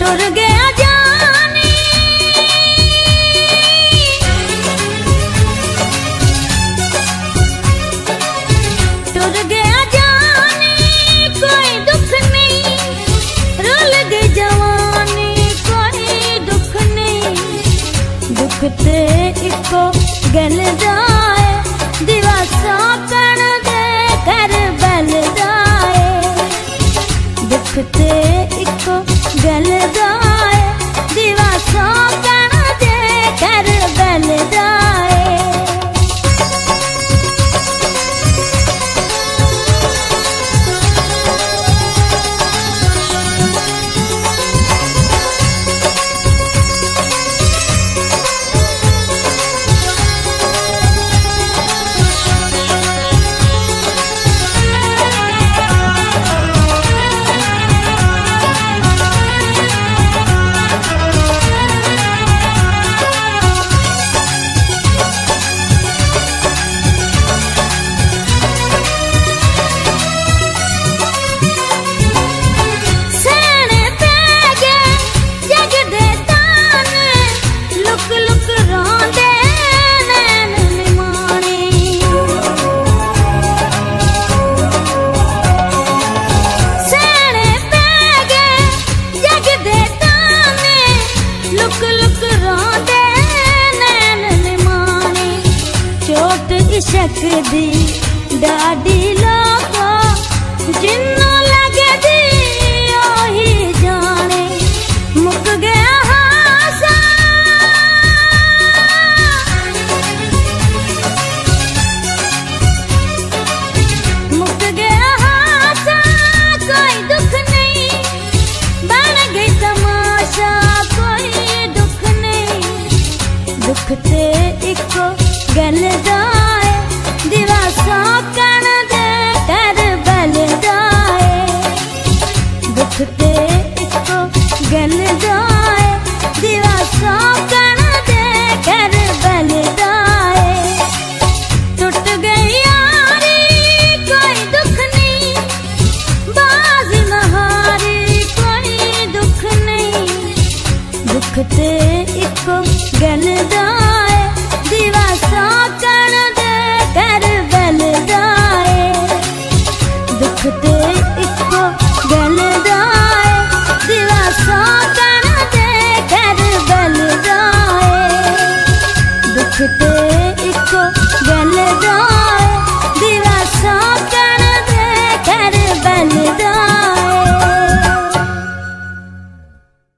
टुर गया जानी, टुर गया जानी कोई दुख नहीं, रुल गई जवानी कोई दुख नहीं। दुख ते इको गल जाए, दिवासा कण दे कर बल जाए। दुख ते इको गल जाए, दिवासा कण दे कर बल जाए। इशक दी डाडी लोको जिन्नू लगे दी ओही जाने। मुक गया हासा, मुक गया हासा कोई दुख नहीं, बन गई तमाशा कोई दुख नहीं। दुख ते इको गल जाए, दिवासा कण दे कर बल जाए। दुख ते इको गल जाए, दिवासा कण दे कर बल जाए। टुट गई यारी कोई दुख नहीं, बाज नहारी कोई दुख नहीं। दुख ते इको गल जाए,